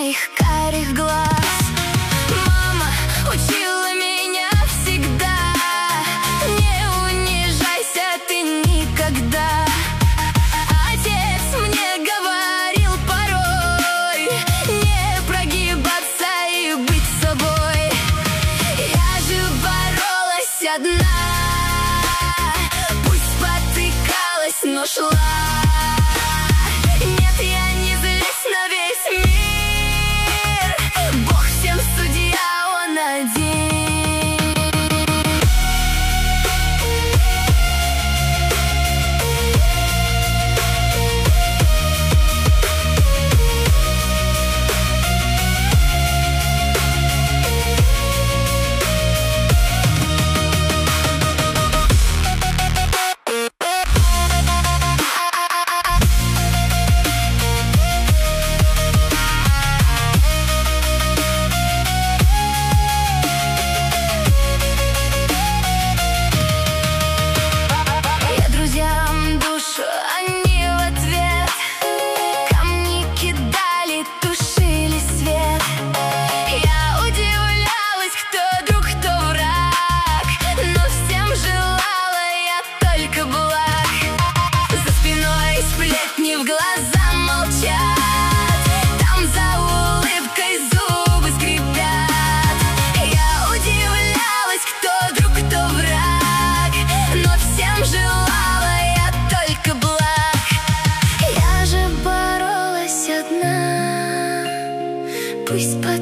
моих карих глаз. Мама учила меня всегда: не унижайся ты никогда. Отец мне говорил порой не прогибаться и быть собой. Я же боролась одна, пусть спотыкалась, но шла. Нет, я не злюсь на весь мир, Бог всем судья, Он один. Они в ответ камни кидали, тушили свет. Я удивлялась, кто друг, кто враг, но всем желала я только благ. За спиной сплетни, в глаза молчат, там за улыбкой зубы скрипят. Я удивлялась, кто друг, кто враг, но всем желала только благ. Я же боролась одна, пусть